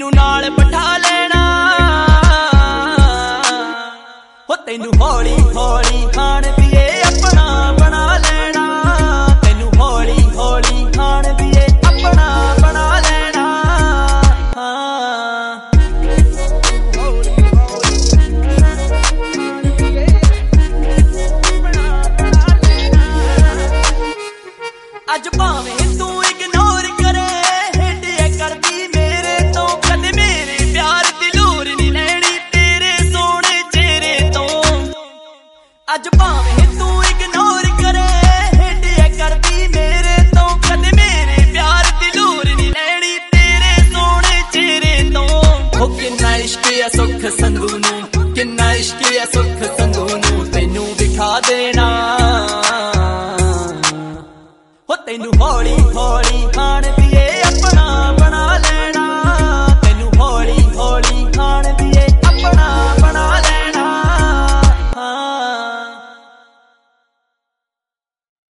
मैनू नाल बिठा लेना हो तैनू हौली हौली खाण दिए अपना बना लेना तैनू हौली हौली खाण दिए अपना बना लेना अज भावें तू इग्नोर करे हिंडिया करदी मेरे तो कदे मेरे प्यार दी लोर नहीं लैनी तेरे सोने चेहरे तो अज भावें तू इग्नोर करे हिंडिया करदी मेरे तो कदे मेरे प्यार दी लोर नहीं लैनी तेरे सोने चेहरे तो हो किन्ना इश्क है सुख संधू नू किन्ना इश्क है सुख संधू नू तैनू दिखा देना हो तैनू हौली हौली खाण